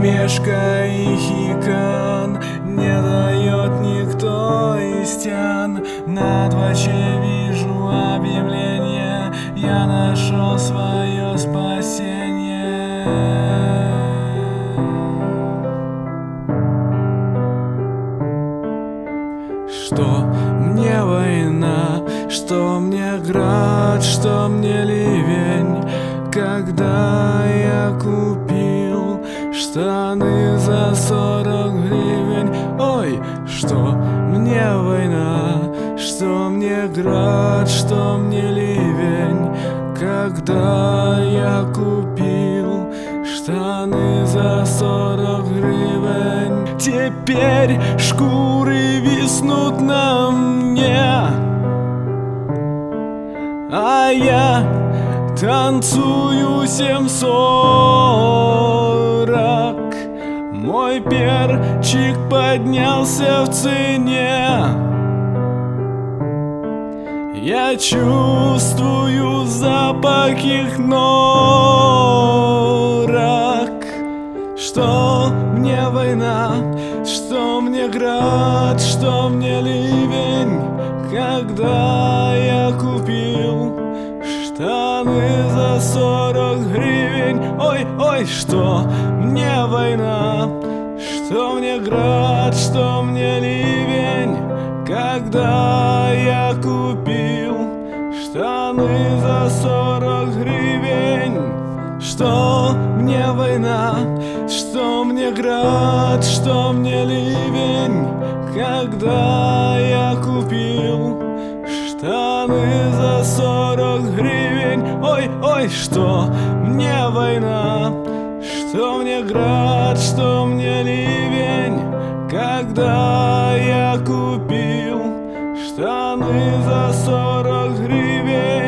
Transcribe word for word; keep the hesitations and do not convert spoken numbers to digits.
Мешка и хикан не дает никто из стен. На дваче вижу объявление, я нашел свое спасение. Что мне война, что мне град, что мне ливень, когда я купил штаны за сорок гривен. Ой, что мне война, что мне град, что мне ливень, когда я купил штаны за сорок гривен. Теперь шкуры виснут на мне, а я танцую семь сорок. Мой перчик поднялся в цене. Я чувствую запах их норок. Что мне война, что мне град, что мне ливень, когда я купил штаны за сорок гривен. Ой, ой, что мне война, что мне град, что мне ливень, когда я купил штаны за сорок гривен. Что мне война, что мне град, что мне ливень, когда я купил штаны за сорок гривен. Ой, ой, что мне война, что мне град, что мне ливень, когда я купил штаны за сорок гривен.